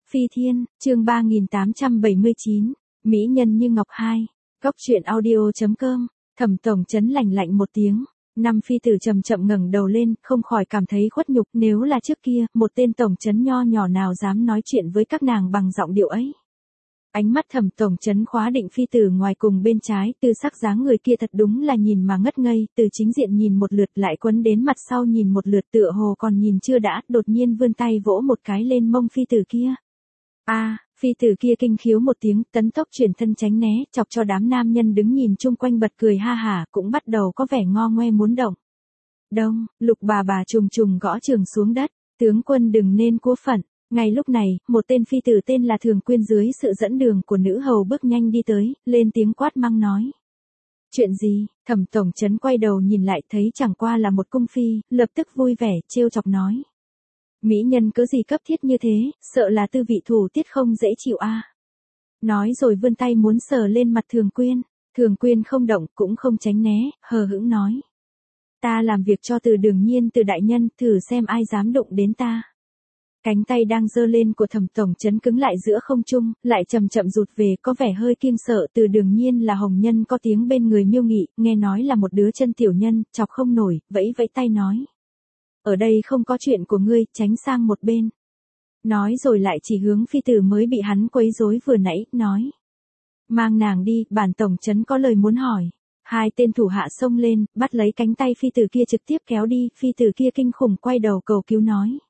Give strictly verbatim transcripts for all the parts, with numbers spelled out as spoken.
Phi Thiên, chương ba nghìn tám trăm bảy mươi chín, Mỹ nhân như ngọc hai. Góc truyện audio chấm com. Thẩm Tổng Chấn lạnh lạnh một tiếng. Năm phi tử chậm chậm ngẩng đầu lên, không khỏi cảm thấy khuất nhục, nếu là trước kia, một tên tổng chấn nho nhỏ nào dám nói chuyện với các nàng bằng giọng điệu ấy. Ánh mắt Thẩm Tổng Chấn khóa định phi tử ngoài cùng bên trái, từ sắc dáng người kia thật đúng là nhìn mà ngất ngây, từ chính diện nhìn một lượt lại quấn đến mặt sau nhìn một lượt tựa hồ còn nhìn chưa đã, đột nhiên vươn tay vỗ một cái lên mông phi tử kia. A, à, phi tử kia kinh khiếu một tiếng, tấn tốc chuyển thân tránh né, chọc cho đám nam nhân đứng nhìn chung quanh bật cười ha hả, cũng bắt đầu có vẻ ngo ngoe muốn động. Đông, Lục bà bà trùng trùng gõ trường xuống đất, tướng quân đừng nên cúa phận. Ngay lúc này, một tên phi tử tên là Thường Quyên dưới sự dẫn đường của nữ hầu bước nhanh đi tới, lên tiếng quát mắng nói. Chuyện gì? Thẩm Tổng Chấn quay đầu nhìn lại thấy chẳng qua là một cung phi, lập tức vui vẻ, trêu chọc nói. Mỹ nhân cớ gì cấp thiết như thế, sợ là tư vị thủ tiết không dễ chịu a. À. Nói rồi vươn tay muốn sờ lên mặt Thường Quyên, Thường Quyên không động cũng không tránh né, hờ hững nói. Ta làm việc cho Từ Đường Nhiên Từ đại nhân, thử xem ai dám đụng đến ta. Cánh tay đang giơ lên của Thẩm Tổng Chấn cứng lại giữa không trung, lại chậm chậm rụt về, có vẻ hơi kiêng sợ. Từ Đường Nhiên là hồng nhân có tiếng bên người Miêu Nghị, nghe nói là một đứa chân tiểu nhân, chọc không nổi, vẫy vẫy tay nói. Ở đây không có chuyện của ngươi, tránh sang một bên. Nói rồi lại chỉ hướng phi tử mới bị hắn quấy rối vừa nãy, nói. Mang nàng đi, bản Tổng Chấn có lời muốn hỏi. Hai tên thủ hạ xông lên, bắt lấy cánh tay phi tử kia trực tiếp kéo đi, phi tử kia kinh khủng quay đầu cầu cứu nói.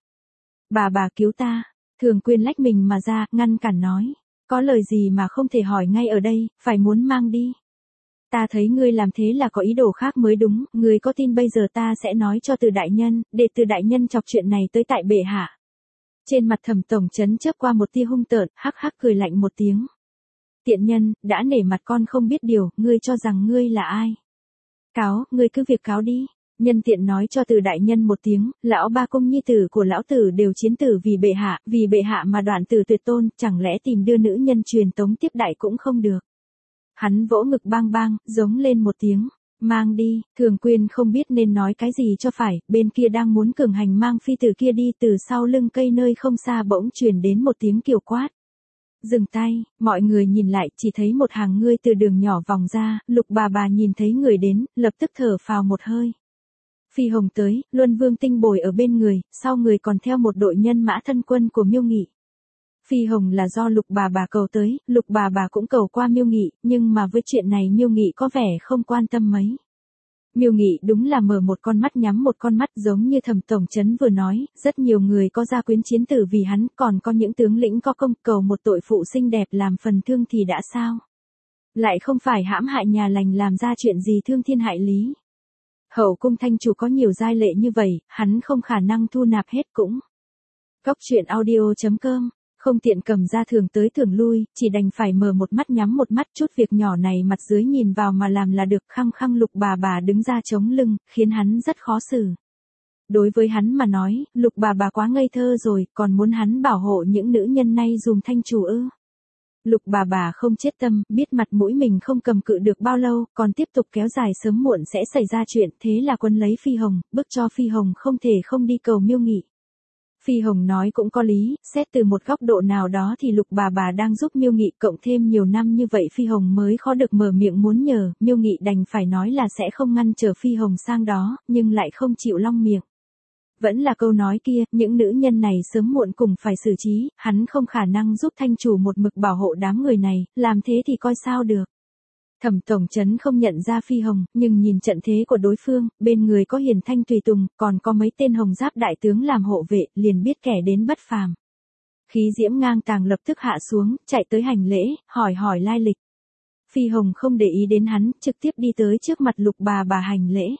Bà bà cứu ta, Thường Quyên lách mình mà ra, ngăn cản nói. Có lời gì mà không thể hỏi ngay ở đây, phải muốn mang đi. Ta thấy ngươi làm thế là có ý đồ khác mới đúng, ngươi có tin bây giờ ta sẽ nói cho Từ đại nhân, để Từ đại nhân chọc chuyện này tới tại bệ hạ. Trên mặt Thẩm Tổng Chấn chớp qua một tia hung tợn, hắc hắc cười lạnh một tiếng. Tiện nhân, đã nể mặt con không biết điều, ngươi cho rằng ngươi là ai? Cáo, ngươi cứ việc cáo đi. Nhân tiện nói cho Từ đại nhân một tiếng, lão ba cung nhi tử của lão tử đều chiến tử vì bệ hạ, vì bệ hạ mà đoạn tử tuyệt tôn, chẳng lẽ tìm đưa nữ nhân truyền tống tiếp đại cũng không được. Hắn vỗ ngực bang bang, giống lên một tiếng, mang đi. Thường Quyên không biết nên nói cái gì cho phải, bên kia đang muốn cường hành mang phi tử kia đi, từ sau lưng cây nơi không xa bỗng truyền đến một tiếng kiều quát. Dừng tay, mọi người nhìn lại, chỉ thấy một hàng ngươi từ đường nhỏ vòng ra, Lục bà bà nhìn thấy người đến, lập tức thở phào một hơi. Phi Hồng tới, Luân Vương Tinh bồi ở bên người, sau người còn theo một đội nhân mã thân quân của Miêu Nghị. Phi Hồng là do Lục bà bà cầu tới, Lục bà bà cũng cầu qua Miêu Nghị, nhưng mà với chuyện này Miêu Nghị có vẻ không quan tâm mấy. Miêu Nghị đúng là mở một con mắt nhắm một con mắt, giống như Thẩm Tổng Chấn vừa nói, rất nhiều người có gia quyến chiến tử vì hắn, còn có những tướng lĩnh có công cầu một tội phụ xinh đẹp làm phần thương thì đã sao? Lại không phải hãm hại nhà lành làm ra chuyện gì thương thiên hại lý. Hậu cung thanh chủ có nhiều giai lệ như vậy, hắn không khả năng thu nạp hết cũng. Góc truyện audio chấm com. Không tiện cầm ra thường tới thường lui, chỉ đành phải mở một mắt nhắm một mắt, chút việc nhỏ này mặt dưới nhìn vào mà làm là được. Khăng khăng Lục bà bà đứng ra chống lưng, khiến hắn rất khó xử. Đối với hắn mà nói, Lục bà bà quá ngây thơ rồi, còn muốn hắn bảo hộ những nữ nhân này dùm thanh chủ ư. Lục bà bà không chết tâm, biết mặt mũi mình không cầm cự được bao lâu, còn tiếp tục kéo dài sớm muộn sẽ xảy ra chuyện, thế là quân lấy Phi Hồng, bức cho Phi Hồng không thể không đi cầu Miêu Nghị. Phi Hồng nói cũng có lý, xét từ một góc độ nào đó thì Lục bà bà đang giúp Miêu Nghị, cộng thêm nhiều năm như vậy Phi Hồng mới khó được mở miệng muốn nhờ, Miêu Nghị đành phải nói là sẽ không ngăn trở Phi Hồng sang đó, nhưng lại không chịu long miệng. Vẫn là câu nói kia, những nữ nhân này sớm muộn cùng phải xử trí, hắn không khả năng giúp thanh chủ một mực bảo hộ đám người này, làm thế thì coi sao được. Thẩm Tổng Chấn không nhận ra Phi Hồng, nhưng nhìn trận thế của đối phương, bên người có Hiền Thanh tùy tùng, còn có mấy tên hồng giáp đại tướng làm hộ vệ, liền biết kẻ đến bất phàm. Khí diễm ngang tàng lập tức hạ xuống, chạy tới hành lễ, hỏi hỏi lai lịch. Phi Hồng không để ý đến hắn, trực tiếp đi tới trước mặt Lục bà bà hành lễ.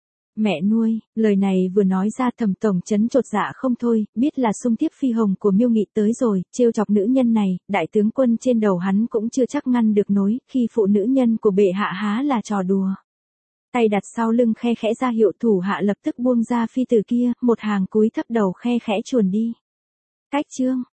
Mẹ nuôi, lời này vừa nói ra Thẩm Tổng Chấn chột dạ không thôi, biết là xung tiếp Phi Hồng của Miêu Nghị tới rồi, trêu chọc nữ nhân này, đại tướng quân trên đầu hắn cũng chưa chắc ngăn được nối, khi phụ nữ nhân của bệ hạ há là trò đùa. Tay đặt sau lưng khe khẽ ra hiệu thủ hạ lập tức buông ra phi tử kia, một hàng cúi thấp đầu khe khẽ chuồn đi. Cách chương.